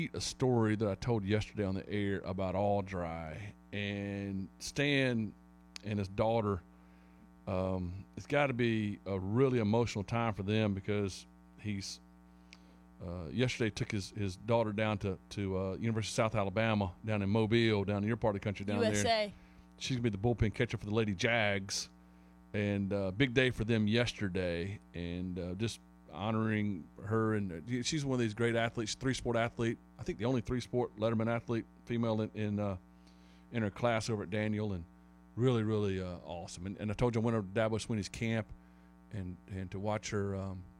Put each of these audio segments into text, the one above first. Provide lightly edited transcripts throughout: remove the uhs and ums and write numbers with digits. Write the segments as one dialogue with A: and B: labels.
A: a story that I told yesterday on the air about All Dry and Stan and his daughter. It's got to be a really emotional time for them because he's yesterday took his daughter down to University of South Alabama down in Mobile, down in your part of the country down
B: USA.
A: there. She's gonna be the bullpen catcher for the Lady Jags, and big day for them yesterday, and just honoring her. And she's one of these great athletes, 3-sport athlete. I think the only 3-sport Letterman athlete female in her class over at Daniel, and really, really awesome. And I told you I went over to Dabo Swinney's camp and to watch her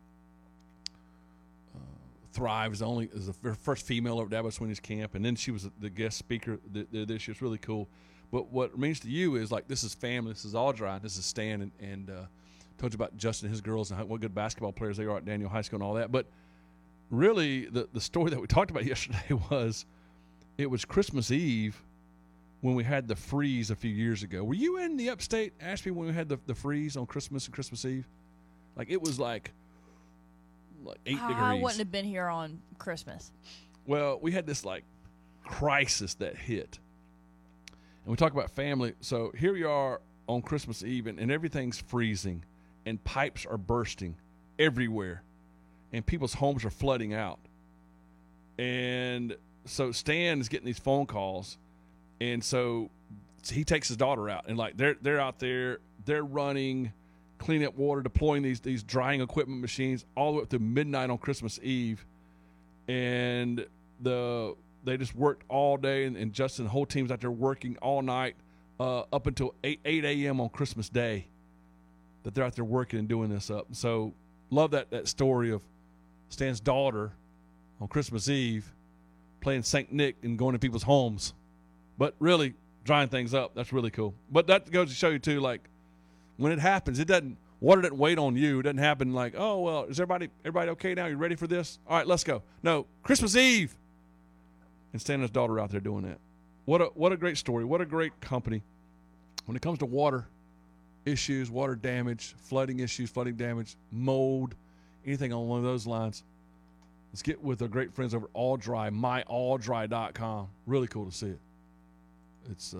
A: thrive is the first female over at Dabo Swinney's camp, and then she was the guest speaker this year. It's really cool. But what it means to you is like this is family, this is All Dry, this is Stan, and told you about Justin and his girls and what good basketball players they are at Daniel High School and all that. But really, the story that we talked about yesterday was it was Christmas Eve when we had the freeze a few years ago. Were you in the upstate, Ashby, when we had the freeze on Christmas and Christmas Eve? Like it was like 8 degrees.
B: I wouldn't have been here on Christmas.
A: Well, we had this like crisis that hit. And we talk about family. So here we are on Christmas Eve, and everything's freezing, and pipes are bursting everywhere, and people's homes are flooding out. And so Stan is getting these phone calls, and so he takes his daughter out, and like they're out there, they're running, cleaning up water, deploying these drying equipment machines all the way up to midnight on Christmas Eve, and they just worked all day, and Justin, the whole team's out there working all night up until 8 a.m. on Christmas Day, that they're out there working and doing this up. So love that story of Stan's daughter on Christmas Eve playing St. Nick and going to people's homes, but really drying things up. That's really cool. But that goes to show you, too, like, when it happens, water doesn't wait on you. It doesn't happen like, oh, well, is everybody okay now? You ready for this? All right, let's go. No, Christmas Eve. And Stan and his daughter out there doing that. What a great story. What a great company. When it comes to water issues, water damage, flooding issues, flooding damage, mold, anything along those lines, let's get with our great friends over at All Dry, myalldry.com. Really cool to see it. It's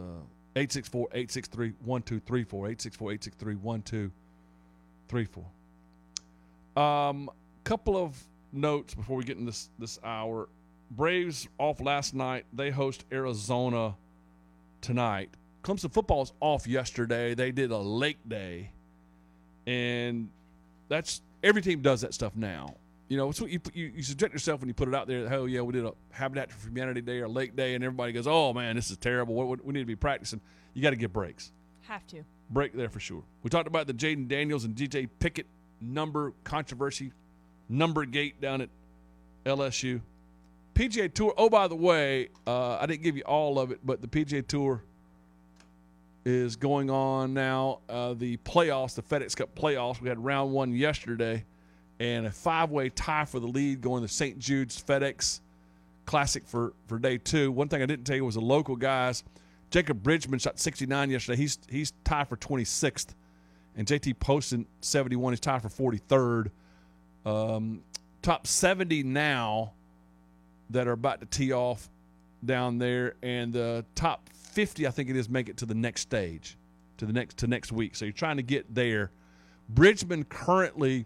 A: 864-863-1234, 864-863-1234. Couple of notes before we get in this hour. Braves off last night. They host Arizona tonight. Clemson football is off yesterday. They did a lake day, and that's every team does that stuff now. You know, so you subject yourself when you put it out there. Hell yeah, we did a Habitat for Humanity Day or Lake Day, and everybody goes, "Oh man, this is terrible. We need to be practicing." You got to give breaks.
B: Have to
A: break there for sure. We talked about the Jaden Daniels and DJ Pickett number controversy, number gate down at LSU. PGA Tour, oh, by the way, I didn't give you all of it, but the PGA Tour is going on now. The playoffs, the FedEx Cup playoffs, we had round one yesterday, and a 5-way tie for the lead going to St. Jude's FedEx Classic for day 2. One thing I didn't tell you was the local guys. Jacob Bridgman shot 69 yesterday. He's tied for 26th. And JT Poston, 71. He's tied for 43rd. Top 70 now that are about to tee off down there, and the top 50, I think it is, make it to the next stage, to next week. So you're trying to get there. Bridgman currently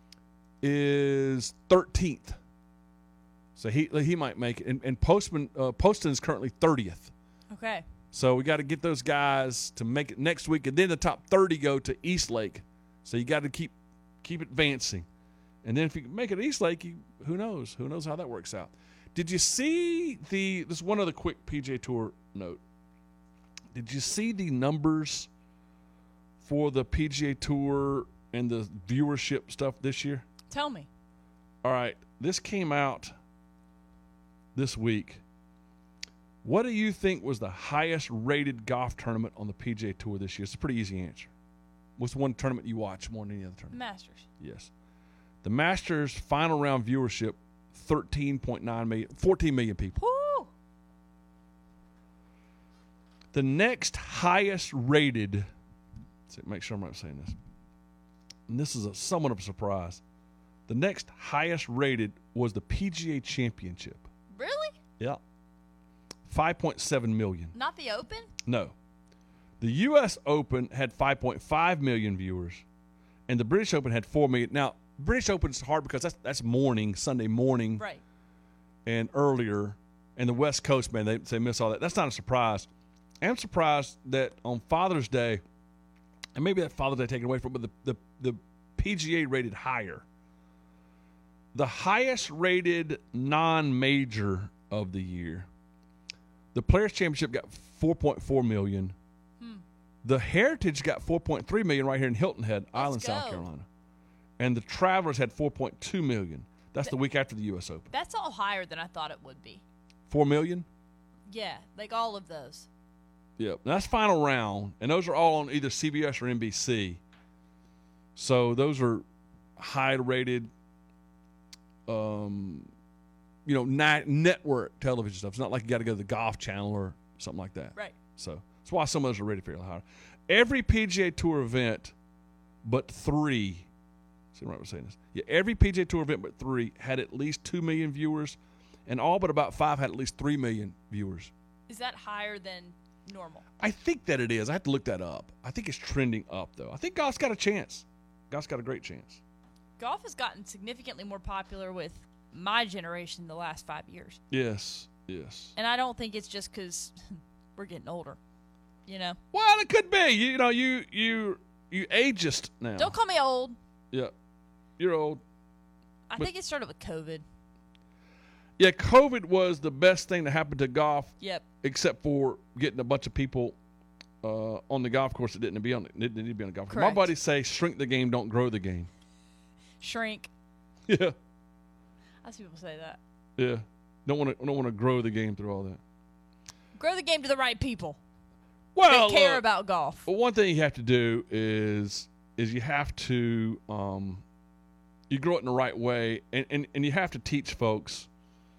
A: is 13th, so he might make it. And Poston is currently 30th.
B: Okay.
A: So we got to get those guys to make it next week, and then the top 30 go to East Lake. So you got to keep advancing, and then if you can make it to East Lake, who knows? Who knows how that works out? Did you see this one other quick PGA Tour note. Did you see the numbers for the PGA Tour and the viewership stuff this year?
B: Tell me.
A: All right. This came out this week. What do you think was the highest rated golf tournament on the PGA Tour this year? It's a pretty easy answer. What's the one tournament you watch more than any other tournament?
B: The Masters.
A: Yes. The Masters final round viewership, 13.9 million, 14 million people.
B: Woo!
A: The next highest rated, let's make sure I'm not saying this, and this is somewhat of a surprise. The next highest rated was the PGA Championship.
B: Really?
A: Yeah. 5.7 million.
B: Not the Open?
A: No. The U.S. Open had 5.5 million viewers, and the British Open had 4 million. Now, British Open's hard because that's morning, Sunday morning,
B: Right.
A: and earlier. And the West Coast, man, they miss all that. That's not a surprise. I'm surprised that on Father's Day, and maybe that Father's Day taken away from, but the PGA rated higher. The highest rated non-major of the year. The Players Championship got 4.4 million. The Heritage got 4.3 million right here in Hilton Head Island, South Carolina. And the Travelers had 4.2 million. That's the week after the U.S. Open.
B: That's all higher than I thought it would be.
A: 4 million?
B: Yeah, like all of those.
A: Yeah, that's final round, and those are all on either CBS or NBC. So those are high-rated, network television stuff. It's not like you got to go to the Golf Channel or something like that.
B: Right.
A: So that's why some of those are rated fairly high. Every PGA Tour event but 3, see what I'm saying this? Yeah, every PGA Tour event but 3 had at least 2 million viewers, and all but about 5 had at least 3 million viewers.
B: Is that higher than normal?
A: I think that it is. I have to look that up. I think it's trending up, though. I think golf's got a chance. Golf's got a great chance.
B: Golf has gotten significantly more popular with my generation the last 5 years.
A: Yes.
B: And I don't think it's just because we're getting older,
A: Well, it could be. You ageist now.
B: Don't call me old.
A: Yeah. You're old.
B: I think it started with COVID.
A: Yeah, COVID was the best thing that happened to golf.
B: Yep.
A: Except for getting a bunch of people on the golf course that didn't need to be on the golf course.
B: Correct.
A: My buddies say, shrink the game, don't grow the game.
B: Shrink.
A: Yeah.
B: I see people say that.
A: Yeah. Don't want to grow the game through all that.
B: Grow the game to the right people.
A: Well,
B: They care about golf.
A: Well, one thing you have to do is you have to you grow it in the right way, and you have to teach folks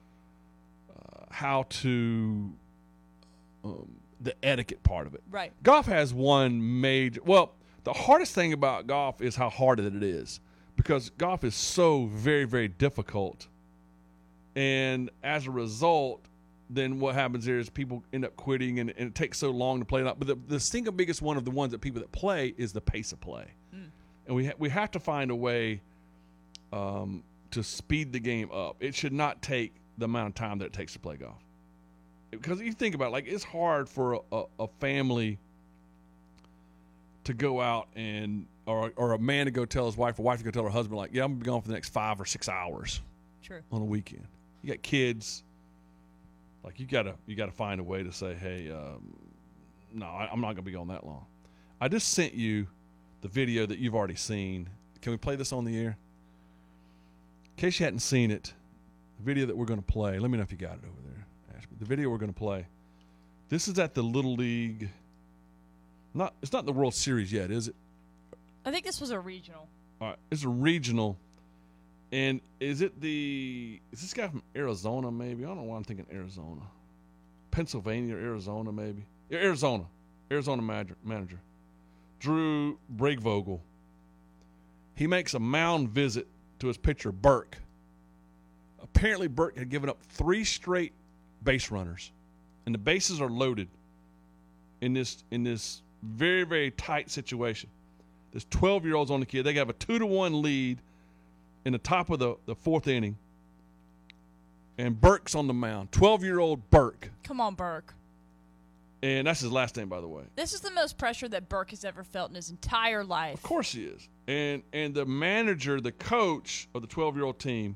A: how to the etiquette part of it.
B: Right.
A: Golf has one major. Well, the hardest thing about golf is how hard it is, because golf is so very, very difficult, and as a result, then what happens there is people end up quitting, and it takes so long to play it out. But the single biggest one of the ones that people that play is the pace of play, and we have to find a way to speed the game up. It should not take the amount of time that it takes to play golf, because you think about it, like, it's hard for a family to go out or a man to go tell his wife, or wife to go tell her husband, like, yeah, I'm gonna be gone for the next 5 or 6 hours.
B: True.
A: On a weekend. You got kids. Like, you gotta find a way to say, hey, no, I'm not gonna be gone that long. I just sent you the video that you've already seen. Can we play this on the air? In case you hadn't seen it, the video that we're gonna play. Let me know if you got it over there, Ashby. The video we're gonna play. This is at the Little League. It's not the World Series yet, is it?
B: I think this was a regional.
A: All right, it's a regional. And is this guy from Arizona, maybe? I don't know why I'm thinking Arizona. Pennsylvania or Arizona, maybe. Yeah, Arizona manager. Drew Breivogel. He makes a mound visit to his pitcher, Burke. Apparently, Burke had given up 3 straight base runners, and the bases are loaded in this very, very tight situation. There's 12-year-olds on the kid. They have a 2-1 lead in the top of the 4th inning, and Burke's on the mound. 12-year-old Burke.
B: Come on, Burke.
A: And that's his last name, by the way.
B: This is the most pressure that Burke has ever felt in his entire life.
A: Of course he is. And the manager, the coach of the 12-year-old team,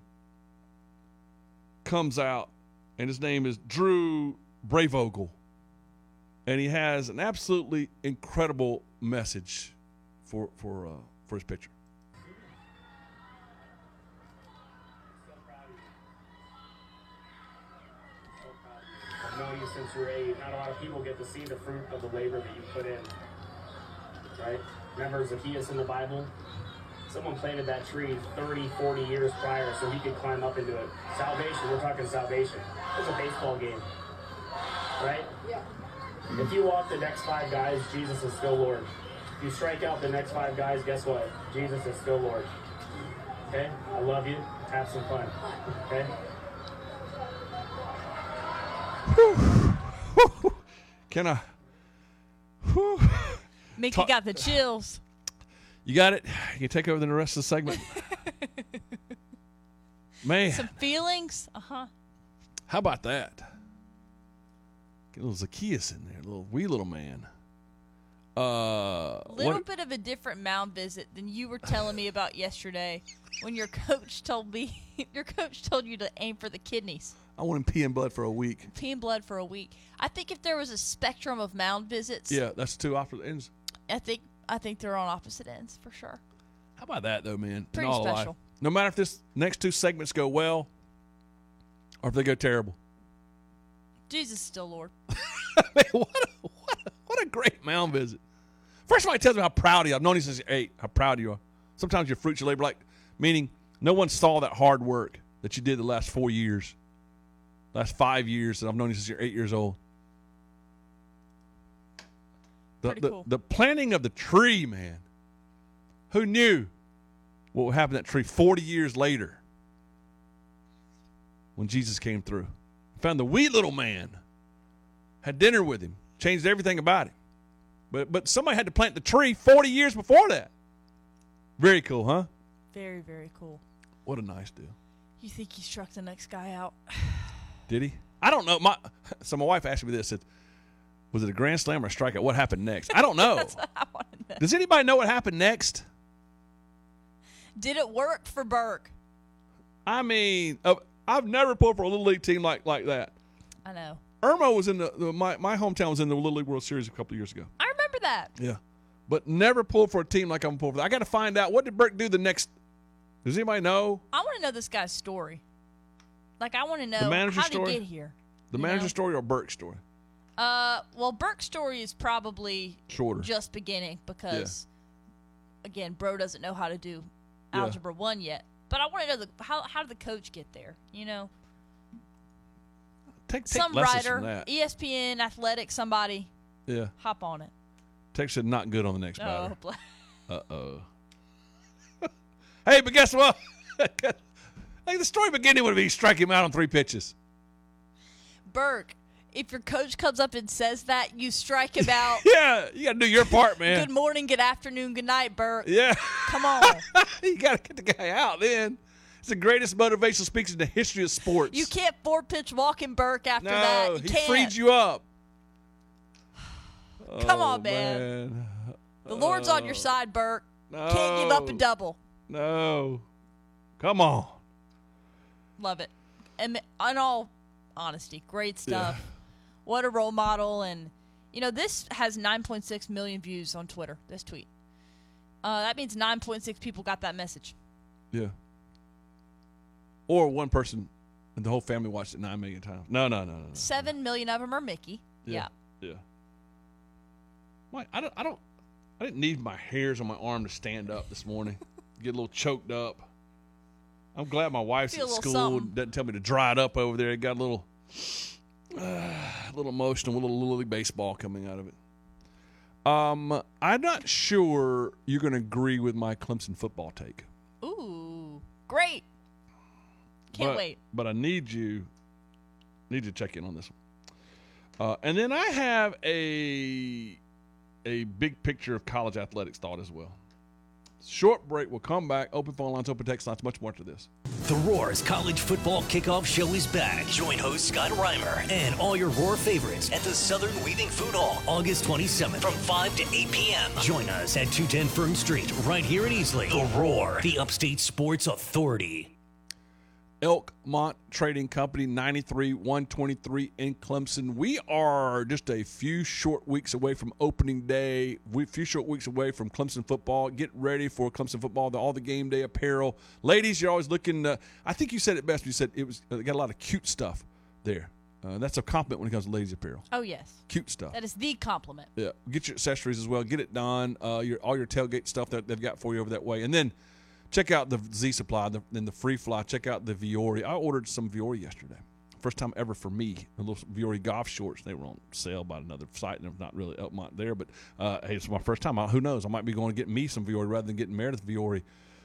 A: comes out, and his name is Drew Breivogel. And he has an absolutely incredible message for his pitcher.
C: I've known you since you were 8. Not a lot of people get to see the fruit of the labor that you put in. Right? Remember Zacchaeus in the Bible? Someone planted that tree 30, 40 years prior so he could climb up into it. Salvation, we're talking salvation. It's a baseball game. Right?
D: Yeah.
C: If you walk the next 5 guys, Jesus is still Lord. If you strike out the next 5 guys, guess what? Jesus is still Lord. Okay? I love you. Have some fun. Okay?
A: Can I? Whew.
B: Mickey got the chills.
A: You got it? You can take over the rest of the segment. Man.
B: Some feelings? Uh-huh.
A: How about that? Get a little Zacchaeus in there, wee little man.
B: Little bit of a different mound visit than you were telling me about yesterday when your coach told you to aim for the kidneys.
A: I want him peeing blood for a week.
B: Peeing blood for a week. I think if there was a spectrum of mound visits,
A: Yeah, that's two opposite ends.
B: I think they're on opposite ends for sure.
A: How about that, though, man?
B: Pretty
A: In all
B: special.
A: life. No matter if this next two segments go well or if they go terrible.
B: Jesus is still Lord.
A: Man, what a great mound visit. First of all, he tells me how proud he is. I've known you since you're 8, how proud you are. Sometimes your fruits, your labor, meaning no one saw that hard work that you did the last 4 years, last 5 years that I've known you since you're 8 years old.
B: Pretty cool.
A: The planting of the tree, man. Who knew what would happen to that tree 40 years later when Jesus came through? Found the wee little man, had dinner with him, changed everything about him. But somebody had to plant the tree 40 years before that. Very cool, huh?
B: Very, very cool.
A: What a nice deal.
B: You think he struck the next guy out?
A: Did he? I don't know. My wife asked me this. Said, was it a grand slam or a strikeout? What happened next? I don't know.
B: That's what I want to know.
A: Does anybody know what happened next?
B: Did it work for Burke?
A: I mean, I've never pulled for a Little League team like that.
B: I know.
A: Irma was in my hometown was in the Little League World Series a couple of years ago.
B: I remember that.
A: Yeah. But never pulled for a team like I'm pulling for. I got to find out, what did Burke do the next? Does anybody know?
B: I want to know this guy's story. Like, I want to know
A: The manager's
B: how did
A: story?
B: he get here.
A: The
B: You
A: manager's
B: know?
A: story or Burke's story?
B: Well, Burke's story is probably
A: Shorter.
B: just beginning because, again, bro doesn't know how to do
A: Yeah.
B: Algebra 1 yet. But I want to know how did the coach get there, you know?
A: Take
B: Some
A: lessons
B: writer,
A: from that.
B: ESPN, athletic, somebody,
A: Yeah.
B: hop on it.
A: Text said not good on the next
B: Oh,
A: batter. Uh-oh. Hey, but guess what? Like the story beginning would be strike him out on 3 pitches.
B: Burke, if your coach comes up and says that, you strike him out.
A: Yeah, you got to do your part, man.
B: Good morning, good afternoon, good night, Burke.
A: Yeah.
B: Come on.
A: You got to get the guy out then. It's the greatest motivational speech in the history of sports.
B: You can't 4-pitch walking Burke after
A: no,
B: that. You
A: he
B: can't.
A: freed you up.
B: Come
A: Oh,
B: on, man. The Lord's on your side, Burke.
A: No.
B: Can't give up a double.
A: No. Come on.
B: Love it. And in all honesty, great stuff.
A: Yeah.
B: What a role model. And, you know, this has 9.6 million views on Twitter, this tweet. That means 9.6 people got that message.
A: Yeah. Or one person and the whole family watched it 9 million times. No.
B: 7 million of them are Mickey. Yeah.
A: Yeah. Mike, I didn't need my hairs on my arm to stand up this morning. Get a little choked up. I'm glad my wife's
B: Feel
A: at
B: a little
A: school.
B: something.
A: Doesn't tell me to dry it up over there. It got a little emotional with a little Little baseball coming out of it. I'm not sure you're going to agree with my Clemson football take.
B: Ooh, great. Can't wait.
A: But I need you to check in on this one. And then I have a big picture of college athletics thought as well. Short break. We'll come back. Open phone lines, open text lines, much more to this.
D: The Roar's College Football Kickoff Show is back. Join host Scott Reimer and all your Roar favorites at the Southern Weaving Food Hall, August 27th from 5 to 8 p.m. Join us at 210 Fern Street, right here in Easley. The Roar, the Upstate Sports Authority.
A: Elkmont Trading Company, 93-123 in Clemson. We are just a few short weeks away from opening day, a few short weeks away from Clemson football. Get ready for Clemson football, all the game day apparel. Ladies, you're always looking I think you said it best. You said it was got a lot of cute stuff there. That's a compliment when it comes to ladies apparel.
B: Oh, yes.
A: Cute stuff.
B: That is the compliment.
A: Yeah. Get your accessories as well. Get it done. All your tailgate stuff that they've got for you over that way. And then check out the Z Supply, then the Free Fly. Check out the Viore. I ordered some Viore yesterday. First time ever for me. A little Viore golf shorts. They were on sale by another site, and not really Elkmont there. But hey, it's my first time. Who knows? I might be going to get me some Viore rather than getting Meredith Viore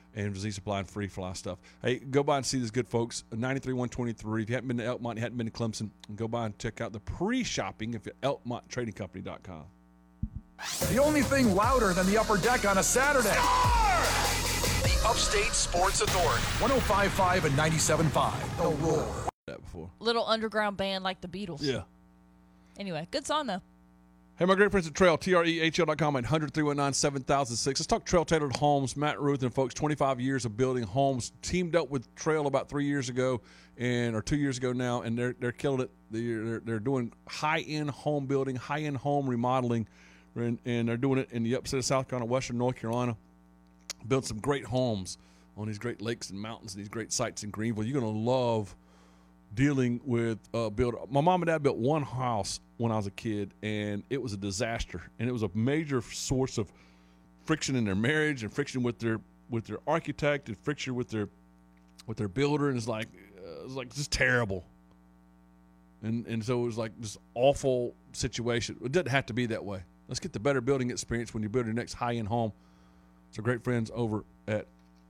A: and Z Supply and Free Fly stuff. Hey, go by and see these good folks. 93-123. If you haven't been to Elkmont, you haven't been to Clemson, go by and check out the pre-shopping at ElkmontTradingCompany.com.
E: The only thing louder than the upper deck on a Saturday.
F: The Upstate Sports Authority.
E: 105.5 and 97.5. The Roar.
A: That before.
B: Little underground band like the Beatles.
A: Yeah.
B: Anyway, good song though.
A: Hey, my great friends at Trail, TREHL.com at 100-319-7006. Let's talk Trail Tailored Homes. Matt Ruth and folks, 25 years of building homes. Teamed up with Trail about 3 years ago, or 2 years ago now, and they're killing it. They're doing high-end home building, high-end home remodeling, and they're doing it in the upstate of South Carolina, western North Carolina. Built some great homes on these great lakes and mountains and these great sites in Greenville. You're going to love dealing with builder. My mom and dad built one house when I was a kid, and it was a disaster, and it was a major source of friction in their marriage and friction with their architect and friction with their builder, and it was like just terrible. And so it was like this awful situation. It doesn't have to be that way. Let's get the better building experience when you build your next high-end home. So great friends over at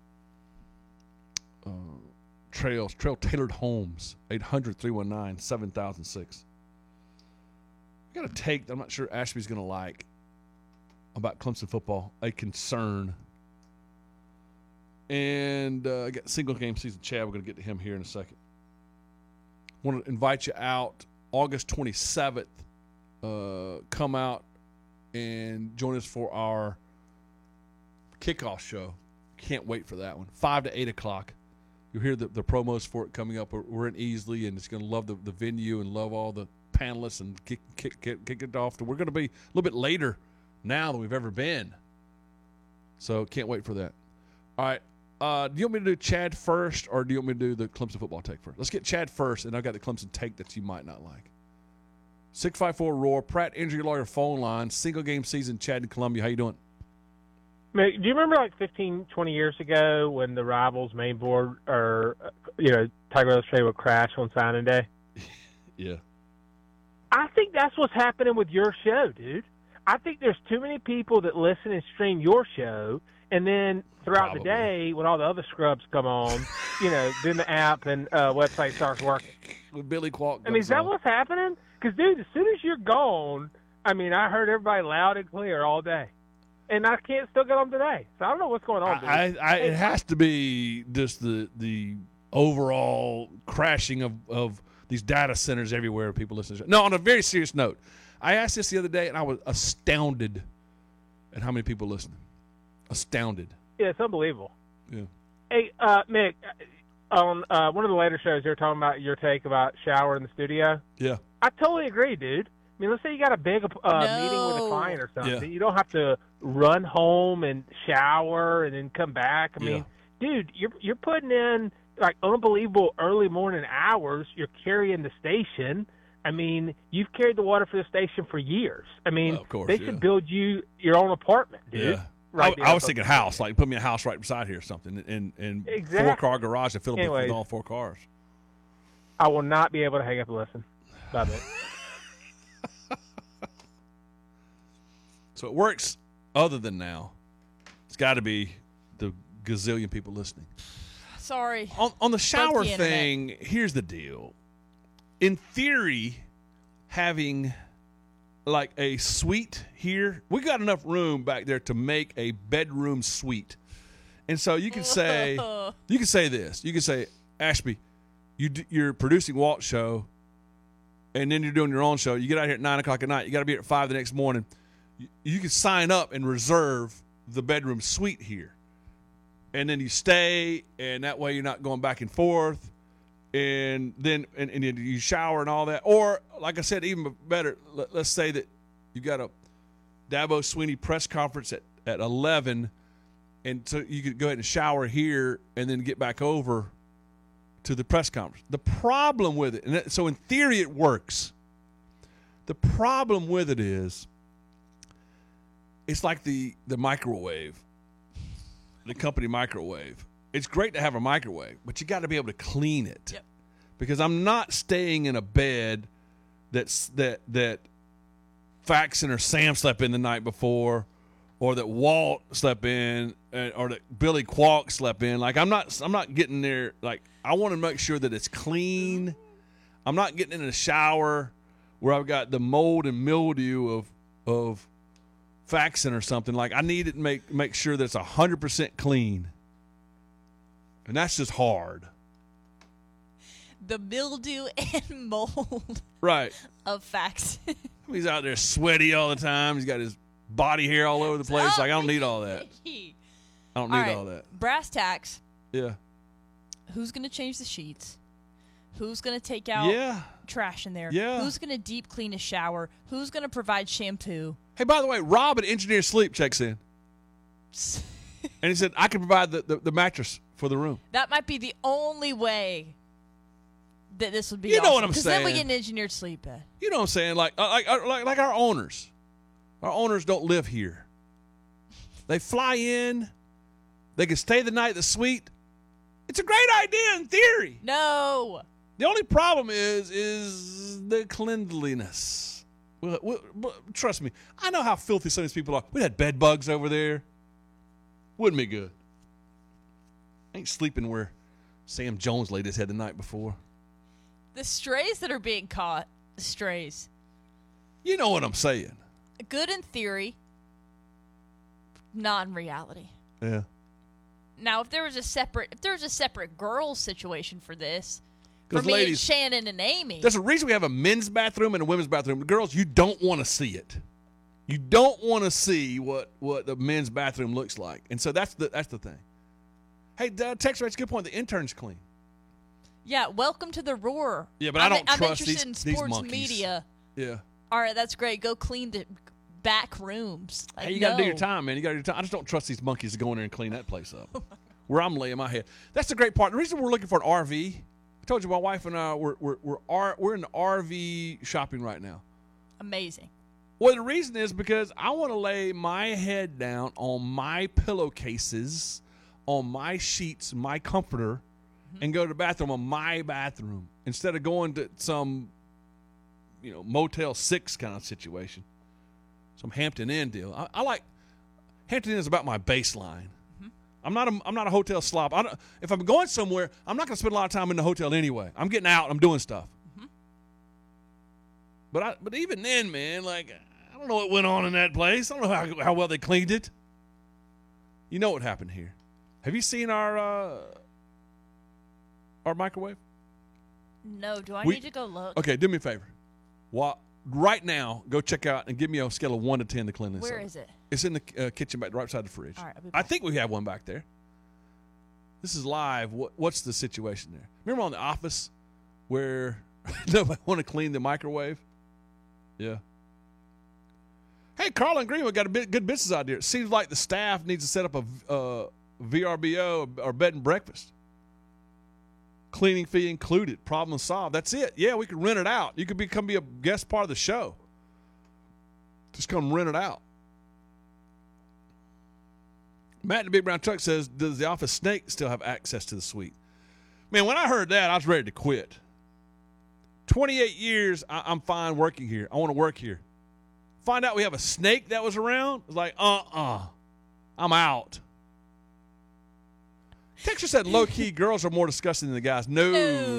A: Trail Tailored Homes, 800-319-7006. I got a take that I'm not sure Ashby's going to like about Clemson football, a concern. And I got single game season Chad. We're going to get to him here in a second. Want to invite you out August 27th. Come out and join us for our kickoff show. Can't wait for that one. 5 to 8 o'clock. You'll hear the promos for it coming up. We're in Easley, and it's going to love the venue and love all the panelists and kick it off. We're going to be a little bit later now than we've ever been. So can't wait for that. All right. Do you want me to do Chad first, or do you want me to do the Clemson football take first? Let's get Chad first, and I've got the Clemson take that you might not like. 654-ROAR, Pratt Injury Lawyer phone line, single game season, Chad in Columbia. How you doing?
G: Do you remember like 15, 20 years ago when the Rivals main board or, Tiger Illustrated would crash on signing day?
A: Yeah.
G: I think that's what's happening with your show, dude. I think there's too many people that listen and stream your show, and then throughout the day, when all the other scrubs come on, then the app and website starts working.
A: With Billy Clark.
G: I mean, is that what's happening? Because, dude, as soon as you're gone, I heard everybody loud and clear all day. And I can't still get on today. So I don't know what's going on, dude.
A: It has to be just the overall crashing of these data centers everywhere. People listen to it. No, on a very serious note, I asked this the other day, and I was astounded at how many people listen. Astounded.
G: Yeah, it's unbelievable.
A: Yeah.
G: Hey, Mick, on one of the later shows, you were talking about your take about shower in the studio.
A: Yeah.
G: I totally agree, dude. I mean, let's say you got a big meeting with a client or something.
A: Yeah.
G: You don't have to run home and shower and then come back. I mean, dude, you're putting in like unbelievable early morning hours. You're carrying the station. I mean, you've carried the water for the station for years. I mean,
A: of course,
G: they should build you your own apartment, dude.
A: Yeah.
G: Right
A: I was thinking house, like put me a house right beside here or something, and
G: Exactly.
A: 4-car garage to fill up
G: Anyways,
A: with all 4 cars.
G: I will not be able to hang up and listen. Love it.
A: So it works other than now. It's got to be the gazillion people listening.
B: Sorry.
A: On the shower
B: the
A: thing, here's the deal. In theory, having like a suite here, we got enough room back there to make a bedroom suite. And so you can say this. You can say, Ashby, you're producing Walt's show, and then you're doing your own show. You get out here at 9 o'clock at night. You got to be here at 5 the next morning. You can sign up and reserve the bedroom suite here. And then you stay, and that way you're not going back and forth. And then you shower and all that. Or, like I said, even better, let's say that you got a Dabo Swinney press conference at 11, and so you could go ahead and shower here and then get back over to the press conference. The problem with it, and so in theory it works. The problem with it is it's like the microwave, the company microwave. It's great to have a microwave, but you got to be able to clean it.
B: Yep.
A: Because I'm not staying in a bed that Faxon or Sam slept in the night before, or that Walt slept in, or that Billy Kwok slept in. Like I'm not getting there. Like I want to make sure that it's clean. I'm not getting in a shower where I've got the mold and mildew of Faxon or something. Like I need it to make sure that it's 100% clean, and that's just hard.
B: The mildew and mold
A: Right.
B: of Faxon.
A: He's out there sweaty all the time. He's got his body hair all over the place. Like I don't need all that. I don't need all that.
B: Brass tacks.
A: Yeah.
B: Who's going to change the sheets? Who's going to take out trash in there?
A: Yeah.
B: Who's going to deep clean a shower? Who's going to provide shampoo?
A: Hey, by the way, Rob at Engineer Sleep checks in. And he said, I can provide the mattress for the room.
B: That might be the only way that this would be.
A: You know what I'm
B: saying? Because then we get an engineered sleep bed.
A: You know what I'm saying? Like our owners. Our owners don't live here. They fly in. They can stay the night at the suite. It's a great idea in theory.
B: No.
A: The only problem is the cleanliness. Well, trust me, I know how filthy some of these people are. We had bed bugs over there. Wouldn't be good. I ain't sleeping where Sam Jones laid his head the night before.
B: The strays that are being caught, strays.
A: You know what I'm saying.
B: Good in theory, not in reality.
A: Yeah.
B: Now, if there was a separate girls situation for this, for me
A: ladies,
B: and Shannon and Amy.
A: There's a reason we have a men's bathroom and a women's bathroom. Girls, you don't want to see it. You don't want to see what the men's bathroom looks like. And so that's the thing. Hey, Tex Rate's a good point. The intern's clean.
B: Yeah, welcome to the Roar.
A: Yeah, but I don't trust
B: I'm interested in
A: these
B: sports
A: monkeys.
B: media.
A: Yeah.
B: All right, that's great. Go clean the back rooms. Like,
A: hey, you got to do your time, man. You got to do your time. I just don't trust these monkeys to go in there and clean that place up. Where I'm laying my head. That's the great part. The reason we're looking for an RV, I told you my wife and I we're in the RV shopping right now.
B: Amazing.
A: Well, the reason is because I want to lay my head down on my pillowcases, on my sheets, my comforter, and go to the bathroom on my bathroom instead of going to some, Motel 6 kind of situation, some Hampton Inn deal. I like Hampton Inn is about my baseline. I'm not a hotel slob. If I'm going somewhere, I'm not going to spend a lot of time in the hotel anyway. I'm getting out. I'm doing stuff. But even then, man, like I don't know what went on in that place. I don't know how well they cleaned it. You know what happened here? Have you seen our microwave?
B: No. Do I need to go look?
A: Okay, do me a favor. Right now, go check out and give me a scale of 1 to 10 the cleanliness.
B: Where is it?
A: It's in the kitchen back right side of the fridge.
B: All right,
A: I think we have one back there. This is live. What's the situation there? Remember on The Office where nobody want to clean the microwave? Yeah. Hey, Carl and Greenwood got a good business idea. It seems like the staff needs to set up a VRBO or bed and breakfast. Cleaning fee included. Problem solved. That's it. Yeah, we could rent it out. You could be a guest part of the show. Just come rent it out. Matt in the Big Brown Truck says, does the office snake still have access to the suite? Man, when I heard that, I was ready to quit. 28 years, I'm fine working here. I want to work here. Find out we have a snake that was around. It's like, I'm out. Texas said low-key girls are more disgusting than the guys. No.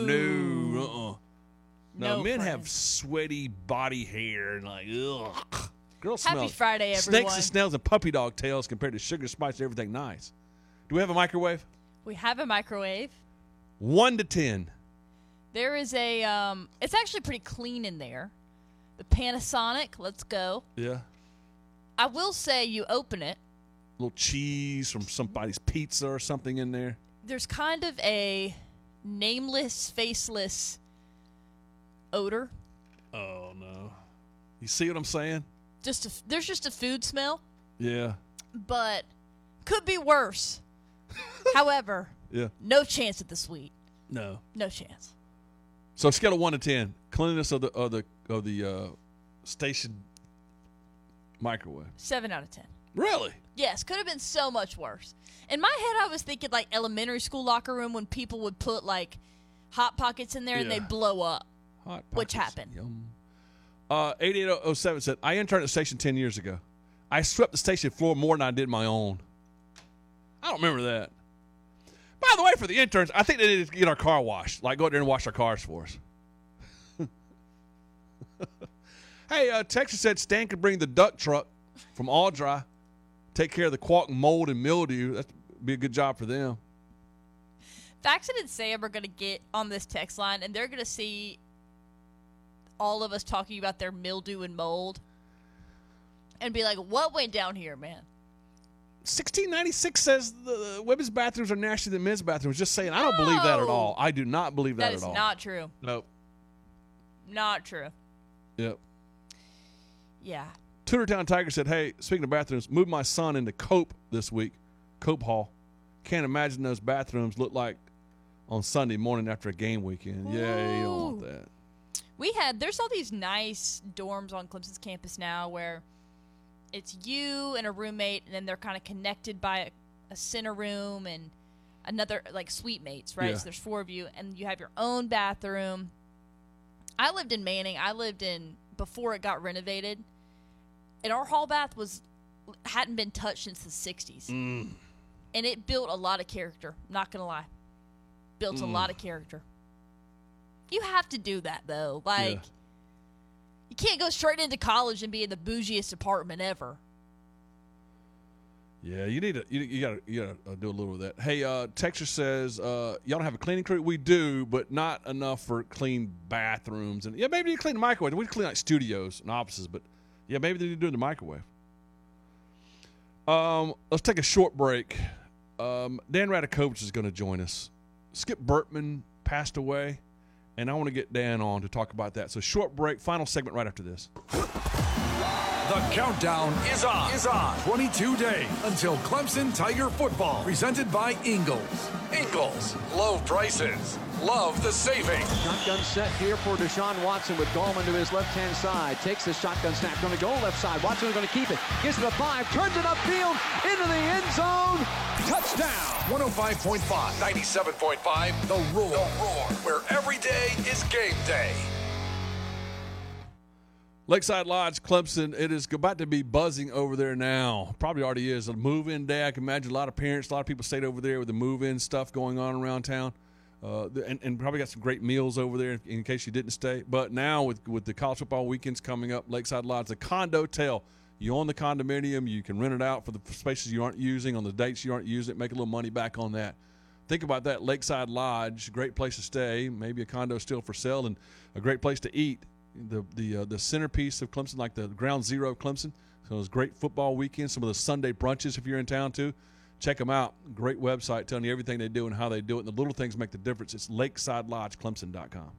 A: No, men have sweaty body hair and like, ugh. Girls smell.
B: Happy Friday, everyone.
A: Snakes and snails and puppy dog tails compared to sugar, spice, and everything nice. Do we have a microwave?
B: We have a microwave.
A: 1 to 10.
B: There is a, it's actually pretty clean in there. The Panasonic, let's go.
A: Yeah.
B: I will say you open it.
A: A little cheese from somebody's pizza or something in there.
B: There's kind of a nameless, faceless odor.
A: Oh, no. You see what I'm saying?
B: There's just a food smell.
A: Yeah.
B: But could be worse. However, no chance at the suite.
A: No
B: chance.
A: So scale of 1 to 10, cleanliness of the station microwave.
B: 7 out of 10.
A: Really?
B: Yes, could have been so much worse. In my head, I was thinking like elementary school locker room when people would put like Hot Pockets in there and they blow up.
A: Hot Pockets,
B: which happened.
A: Yum. 8807 said, I interned at station 10 years ago. I swept the station floor more than I did my own. I don't remember that. By the way, for the interns, I think they need to get our car washed. Like, go out there and wash our cars for us. Hey, Texas said Stan could bring the duck truck from All Dry, take care of the qualk, mold, and mildew. That'd be a good job for them.
B: Faxon and Sam are going to get on this text line, and they're going to see all of us talking about their mildew and mold and be like, what went down here, man?
A: 1696 says the women's bathrooms are nastier than men's bathrooms. Just saying, I don't believe that at all. I do not believe that at all.
B: That is not true.
A: Nope.
B: Not true.
A: Yep.
B: Yeah.
A: Tudortown Tiger said, hey, speaking of bathrooms, moved my son into Cope this week, Cope Hall. Can't imagine those bathrooms look like on Sunday morning after a game weekend. Yeah, you don't want that.
B: There's all these nice dorms on Clemson's campus now where it's you and a roommate, and then they're kind of connected by a center room and another, like, suite mates, right?
A: Yeah.
B: So there's 4 of you, and you have your own bathroom. I lived in Manning. Before it got renovated, and our hall bath hadn't been touched since the 60s. And it built a lot of character, not going to lie. Built a lot of character. You have to do that, though. Like, you can't go straight into college and be in the bougiest apartment ever.
A: Yeah, you need to. You gotta do a little of that. Hey, Texas says y'all don't have a cleaning crew. We do, but not enough for clean bathrooms. And yeah, maybe you clean the microwave. We clean like studios and offices, but yeah, maybe they need to do it in the microwave. Let's take a short break. Dan Radakovich is going to join us. Skip Bertman passed away, and I want to get Dan on to talk about that. So short break, final segment right after this.
F: The countdown is on. 22 days until Clemson Tiger football. Presented by Ingalls. Ingalls. Low prices. Love the savings.
H: Shotgun set here for Deshaun Watson with Gallman to his left-hand side. Takes the shotgun snap. Going to go left side. Watson is going to keep it. Gets to the 5. Turns it upfield. Into the end zone. Touchdown.
F: 105.5. 97.5. The Roar. Where every day is game day.
A: Lakeside Lodge, Clemson, it is about to be buzzing over there now. Probably already is. A move-in day. I can imagine a lot of parents, a lot of people stayed over there with the move-in stuff going on around town. And probably got some great meals over there in case you didn't stay. But now with the college football weekends coming up, Lakeside Lodge, the condo-tel. You own the condominium. You can rent it out for the spaces you aren't using on the dates you aren't using it. Make a little money back on that. Think about that. Lakeside Lodge, great place to stay. Maybe a condo still for sale and a great place to eat. The centerpiece of Clemson, like the ground zero of Clemson. So it was great football weekend. Some of the Sunday brunches if you're in town too. Check them out. Great website telling you everything they do and how they do it. And the little things make the difference. It's LakesideLodgeClemson.com.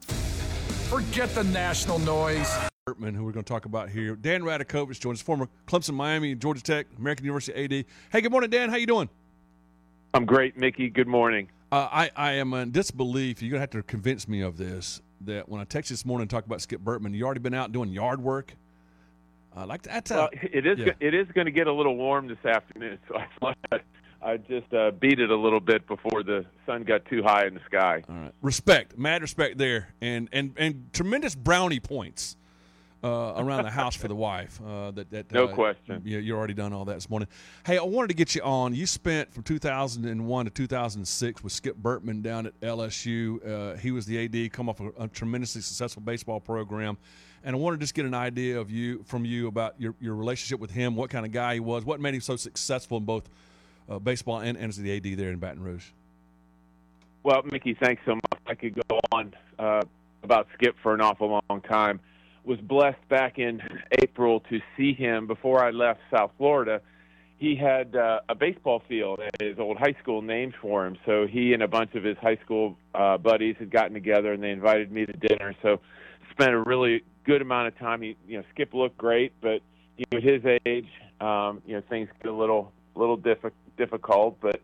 F: Forget the national noise.
A: Bertman, who we're going to talk about here. Dan Radakovich joins us, former Clemson, Miami, Georgia Tech, American University AD. Hey, good morning, Dan. How you doing?
I: I'm great, Mickey. Good morning.
A: I am in disbelief. You're going to have to convince me of this. That when I text you this morning and talk about Skip Bertman, you already been out doing yard work. Like that.
I: It is going to get a little warm this afternoon, so I thought I'd just beat it a little bit before the sun got too high in the sky.
A: All right, respect, mad respect there, and tremendous brownie points around the house for the wife.
I: No question.
A: You already done all that this morning. Hey, I wanted to get you on. You spent from 2001 to 2006 with Skip Bertman down at LSU. He was the AD, come off a tremendously successful baseball program. And I wanted to just get an idea from you about your relationship with him, what kind of guy he was, what made him so successful in both baseball and as the AD there in Baton Rouge.
I: Well, Mickey, thanks so much. I could go on about Skip for an awful long time. Was blessed back in April to see him before I left South Florida. He had a baseball field at his old high school named for him. So he and a bunch of his high school buddies had gotten together, and they invited me to dinner. So spent a really good amount of time. Skip looked great, but at his age, things get a little difficult. But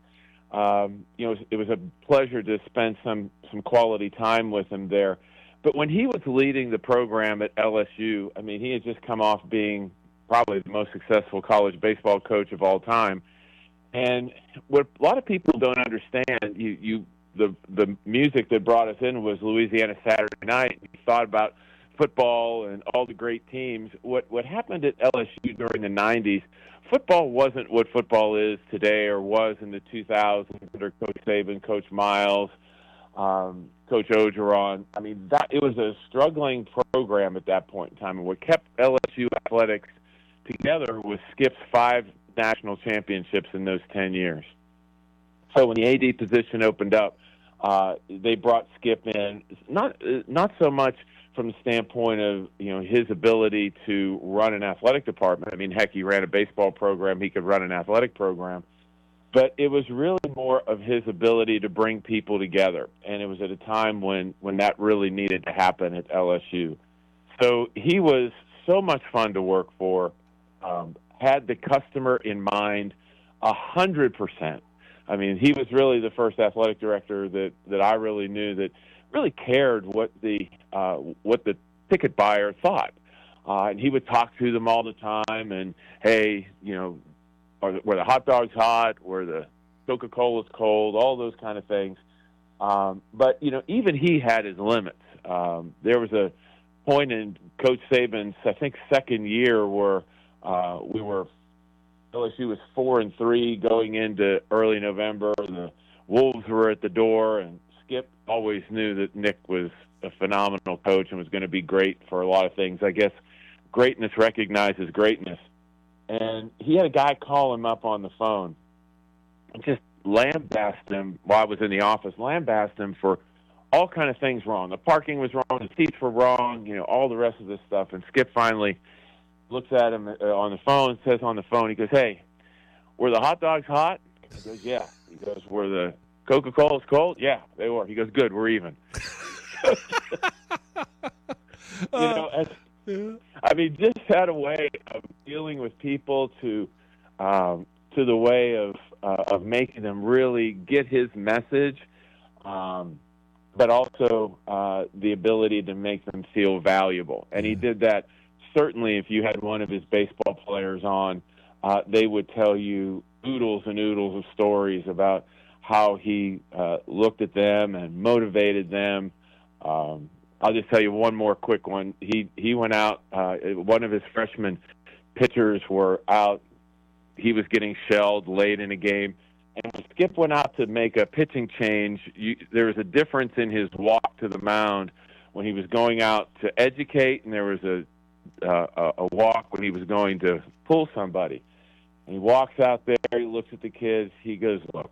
I: it was a pleasure to spend some quality time with him there. But when he was leading the program at LSU, I mean, he had just come off being probably the most successful college baseball coach of all time. And what a lot of people don't understand, the music that brought us in was Louisiana Saturday Night. You thought about football and all the great teams. What happened at LSU during the 90s, football wasn't what football is today or was in the 2000s under Coach Saban, Coach Miles, Coach Ogeron. I mean, it was a struggling program at that point in time. And what kept LSU athletics together was Skip's 5 national championships in those 10 years. So when the AD position opened up, they brought Skip in, not so much from the standpoint of his ability to run an athletic department. I mean, heck, he ran a baseball program. He could run an athletic program. But it was really more of his ability to bring people together. And it was at a time when that really needed to happen at LSU. So he was so much fun to work for, had the customer in mind 100%. I mean, he was really the first athletic director that I really knew that really cared what the ticket buyer thought. And he would talk to them all the time and, hey, were the hot dogs hot? Were the Coca-Colas cold? All those kind of things. But, even he had his limits. There was a point in Coach Saban's, I think, second year where LSU was 4-3 going into early November. The Wolves were at the door, and Skip always knew that Nick was a phenomenal coach and was going to be great for a lot of things. I guess greatness recognizes greatness. And he had a guy call him up on the phone and just lambasted him while I was in the office, lambasted him for all kind of things wrong. The parking was wrong, the seats were wrong, all the rest of this stuff. And Skip finally looks at him on the phone, says on the phone, he goes, hey, were the hot dogs hot? He goes, yeah. He goes, were the Coca-Colas cold? Yeah, they were. He goes, good, we're even. I mean, just had a way of dealing with people to the way of making them really get his message, but also the ability to make them feel valuable. And he did that. Certainly, if you had one of his baseball players on, they would tell you oodles and oodles of stories about how he looked at them and motivated them. I'll just tell you one more quick one. He went out. One of his freshman pitchers were out. He was getting shelled late in a game. And when Skip went out to make a pitching change, there was a difference in his walk to the mound when he was going out to educate, and there was a walk when he was going to pull somebody. And he walks out there, he looks at the kids, he goes, look,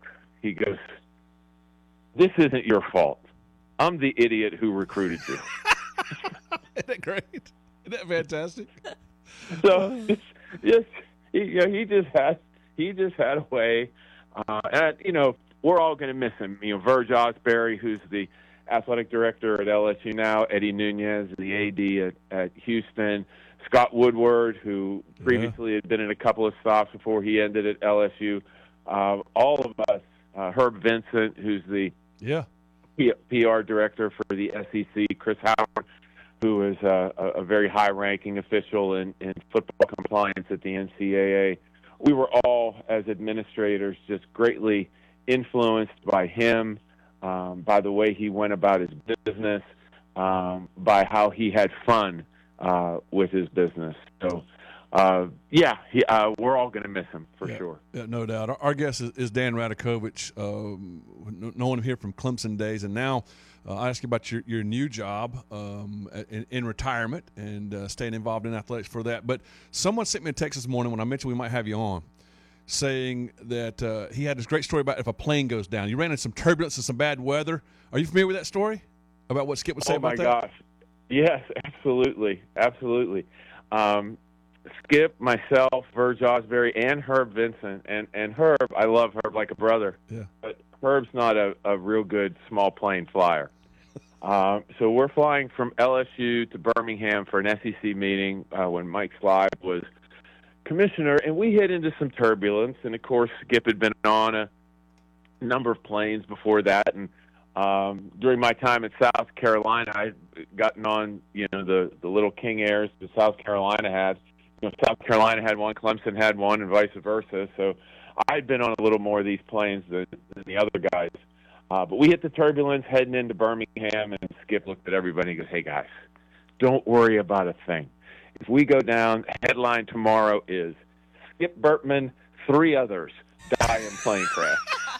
I: this isn't your fault. I'm the idiot who recruited you.
A: Isn't that great? Isn't that fantastic?
I: So he just had a way, and we're all going to miss him. Verge Osbury, who's the athletic director at LSU now, Eddie Nunez, the AD at Houston, Scott Woodward, who previously had been in a couple of stops before he ended at LSU. All of us, Herb Vincent, who's the PR director for the SEC, Chris Howard, who is a very high-ranking official in football compliance at the NCAA. We were all, as administrators, just greatly influenced by him, by the way he went about his business, by how he had fun with his business. So, we're all going to miss him for sure.
A: Yeah, no doubt. Our guest is Dan Radakovich, knowing him here from Clemson days. And now I ask you about your new job in retirement and staying involved in athletics for that. But someone sent me a text this morning when I mentioned we might have you on, saying that he had this great story about if a plane goes down. You ran into some turbulence and some bad weather. Are you familiar with that story about what Skip would say about that?
I: Oh, my gosh. Yes, absolutely. Absolutely. Skip, myself, Verge Osbury, and Herb Vincent. And Herb, I love Herb like a brother. Yeah. But Herb's not a real good small plane flyer. So we're flying from LSU to Birmingham for an SEC meeting when Mike Slive was commissioner, and we hit into some turbulence. And, of course, Skip had been on a number of planes before that. And during my time at South Carolina, I'd gotten on, the little King Airs that South Carolina had. South Carolina had one, Clemson had one, and vice versa. So I'd been on a little more of these planes than the other guys. But we hit the turbulence heading into Birmingham, and Skip looked at everybody and goes, hey, guys, don't worry about a thing. If we go down, headline tomorrow is Skip Bertman, 3 others die in plane crash.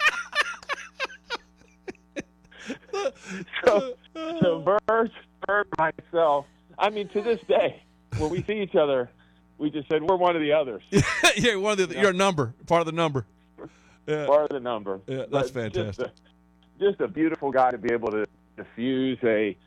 I: So Bird, myself, I mean, to this day, when we see each other, we just said we're one of the others.
A: Yeah, one of the. You're a number, part of the number. Yeah.
I: Part of the number.
A: Yeah, that's fantastic.
I: Just a beautiful guy to be able to diffuse a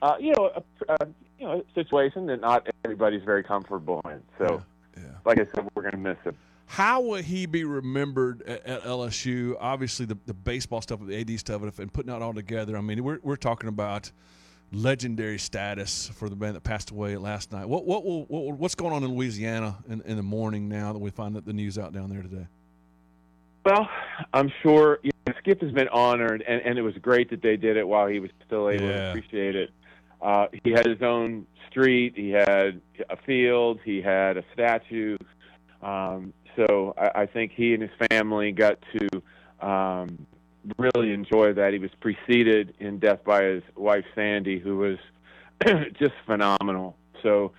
I: situation that not everybody's very comfortable in. So, like I said, we're going to miss him.
A: How will he be remembered at LSU? Obviously, the baseball stuff, the AD stuff, and putting it all together. I mean, we're talking about legendary status for the man that passed away last night. What's going on in Louisiana in the morning now that we find that the news out down there today?
I: Well, I'm sure Skip has been honored, and it was great that they did it while he was still able to appreciate it. He had his own street. He had a field. He had a statue. So I think he and his family got to really enjoy that. He was preceded in death by his wife, Sandy, who was just phenomenal. So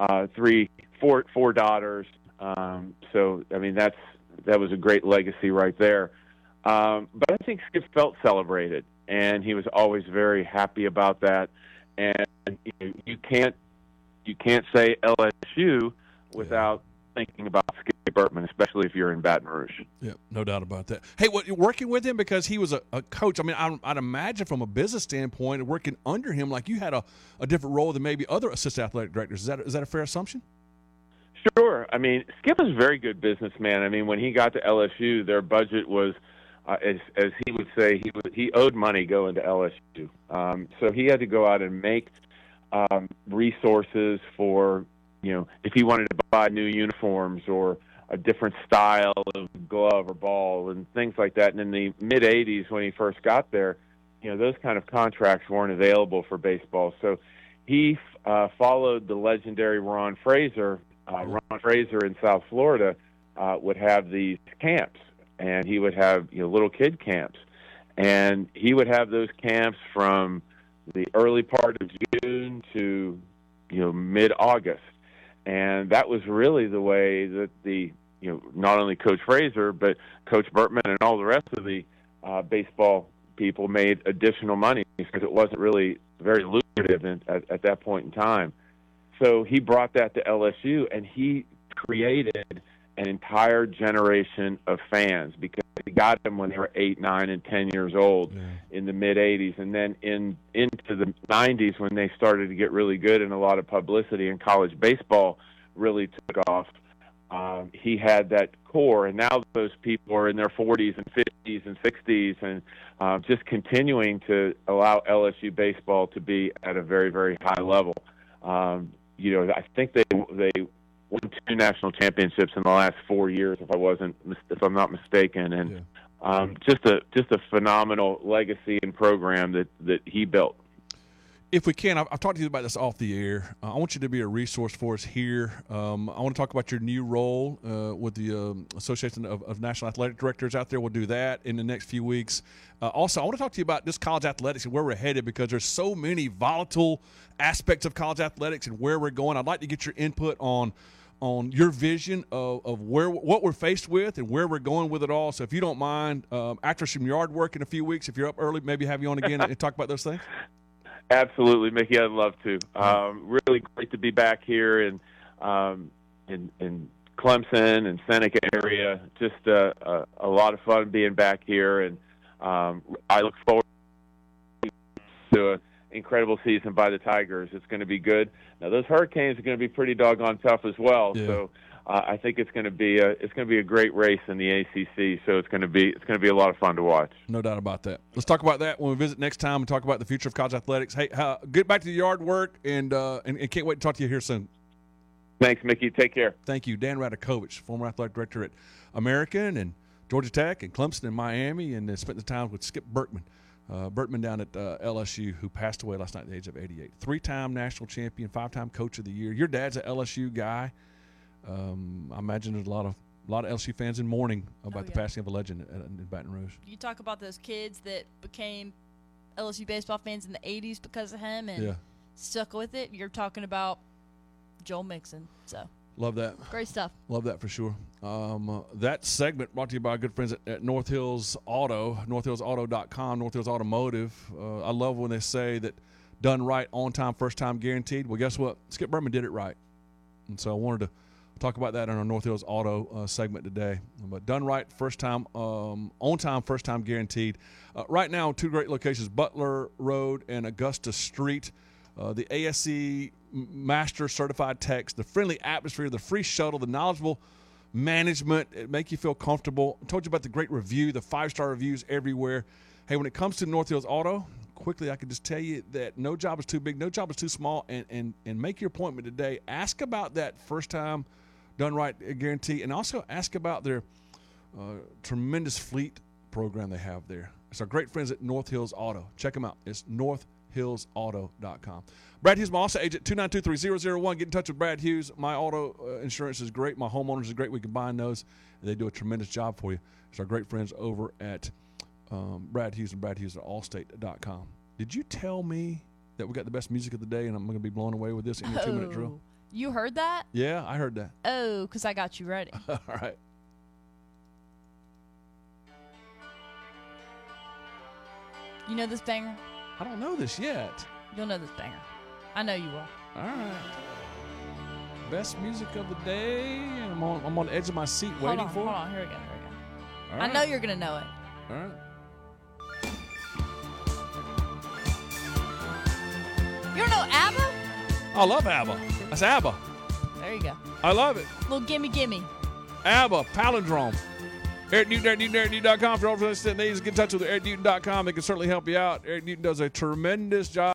I: 4 daughters. So, I mean, that was a great legacy right there. But I think Skip felt celebrated, and he was always very happy about that. And you can't say LSU without thinking about Skip Bertman, especially if you're in Baton Rouge.
A: Yeah, no doubt about that. Hey, working with him because he was a coach. I mean, I'd imagine from a business standpoint, working under him, like you had a different role than maybe other assistant athletic directors. Is that a fair assumption?
I: Sure. I mean, Skip is a very good businessman. I mean, when he got to LSU, their budget was, as he would say, he owed money going to LSU. So he had to go out and make resources for, if he wanted to buy new uniforms or a different style of glove or ball and things like that. And in the mid-'80s, when he first got there, those kind of contracts weren't available for baseball. So he followed the legendary Ron Fraser. Ron Fraser in South Florida would have these camps, and he would have little kid camps. And he would have those camps from the early part of June to mid-August. And that was really the way that not only Coach Fraser, but Coach Bertman and all the rest of the baseball people made additional money because it wasn't really very lucrative at that point in time. So he brought that to LSU, and he created an entire generation of fans because he got them when they were 8, 9, and 10 years old in the mid-'80s. And then into the 90s when they started to get really good and a lot of publicity and college baseball really took off, he had that core. And now those people are in their 40s and 50s and 60s and just continuing to allow LSU baseball to be at a very, very high level. I think they won 2 national championships in the last 4 years, if I'm not mistaken, and just a phenomenal legacy and program that he built.
A: If we can, I've talked to you about this off the air. I want you to be a resource for us here. I want to talk about your new role with the Association of National Athletic Directors out there. We'll do that in the next few weeks. Also, I want to talk to you about just college athletics and where we're headed because there's so many volatile aspects of college athletics and where we're going. I'd like to get your input on your vision of what we're faced with and where we're going with it all. So if you don't mind, after some yard work in a few weeks, if you're up early, maybe have you on again and talk about those things.
I: Absolutely, Mickey. I'd love to. Really great to be back here in Clemson and Seneca area. Just a lot of fun being back here, and I look forward to an incredible season by the Tigers. It's going to be good. Now those Hurricanes are going to be pretty doggone tough as well. Yeah. So I think it's going to be a great race in the ACC. So it's going to be a lot of fun to watch.
A: No doubt about that. Let's talk about that when we visit next time and talk about the future of college athletics. Hey, get back to the yard work and can't wait to talk to you here soon.
I: Thanks, Mickey. Take care.
A: Thank you, Dan Radakovich, former athletic director at American and Georgia Tech and Clemson and Miami, and spent the time with Skip Bertman. Bertman down at LSU, who passed away last night at the age of 88. 3-time national champion, 5-time coach of the year. Your dad's an LSU guy. I imagine there's a lot of LSU fans in mourning about the passing of a legend in Baton Rouge.
B: You talk about those kids that became LSU baseball fans in the 80s because of him, and stuck with it. You're talking about Joel Mixon. So
A: Love that.
B: great stuff.
A: Love that for sure. That segment brought to you by our good friends at North Hills Auto, northhillsauto.com, North Hills Automotive. I love when they say that done right, on time, first time guaranteed. Well, guess what? Skip Berman did it right. And so I wanted to talk about that in our North Hills Auto segment today. But done right, first time, on time, first time guaranteed. Right now, two great locations, Butler Road and Augusta Street. The ASE Master Certified Techs, the friendly atmosphere, the free shuttle, the knowledgeable management, it make you feel comfortable. I told you about the great review, the 5-star reviews everywhere. Hey, when it comes to North Hills Auto, quickly I can just tell you that no job is too big, no job is too small, and make your appointment today. Ask about that first time done right guarantee, and also ask about their tremendous fleet program they have there. It's our great friends at North Hills Auto. Check them out. It's northhillsauto.com. Brad Hughes, my also agent, 292-3001. Get in touch with Brad Hughes. My auto insurance is great. My homeowners is great. We combine those, and they do a tremendous job for you. It's our great friends over at Brad Hughes and Brad Hughes at allstate.com. Did you tell me that we got the best music of the day, and I'm going to be blown away with this in your 2-minute drill?
B: You heard that?
A: Yeah, I heard that.
B: Oh, because I got you ready.
A: All right.
B: You know this banger?
A: I don't know this yet.
B: You'll know this banger. I know you will.
A: All right. Best music of the day. I'm on the edge of my seat waiting for it.
B: Hold on. Here we go.
A: All
B: I
A: right.
B: know you're going to know it.
A: All right.
B: You don't know ABBA?
A: I love ABBA. That's ABBA.
B: There you go.
A: I love it.
B: Little gimme.
A: ABBA, palindrome. Eric Newton, EricNewton.com. If you're interested in these, get in touch with EricNewton.com. They can certainly help you out. Eric Newton does a tremendous job.